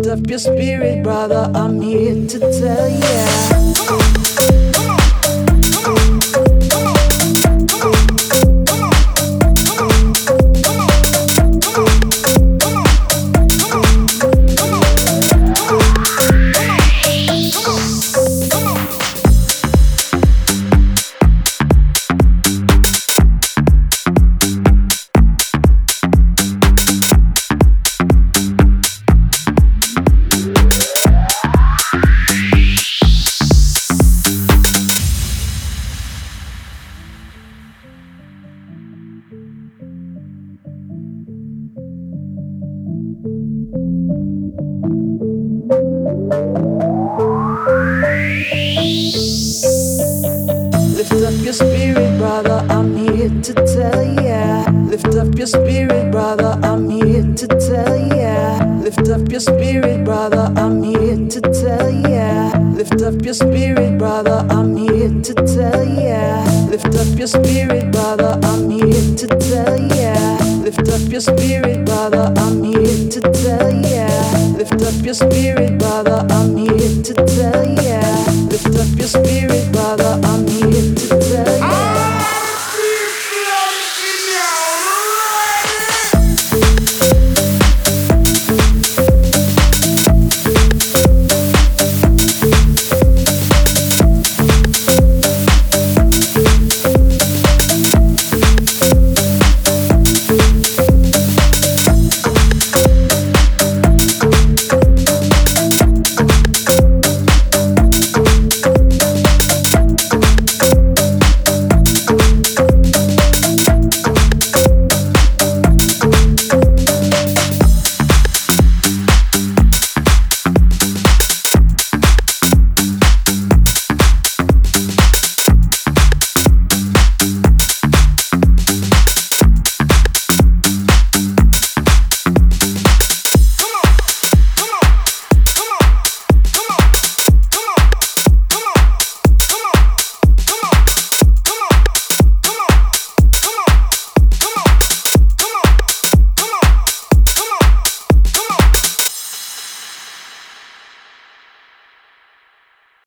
up your spirit, brother. I'm here to tell ya. Lift up your spirit, brother, I'm here to tell ya. Lift up your spirit, brother, I'm here to tell ya. Lift up your spirit, brother, I'm here to tell ya. Lift up your spirit, brother, I'm here to tell ya. Lift up your spirit, brother, I'm here to tell ya. Lift up your spirit, brother, I'm here to tell ya. Lift up your spirit, brother, I'm here to tell ya.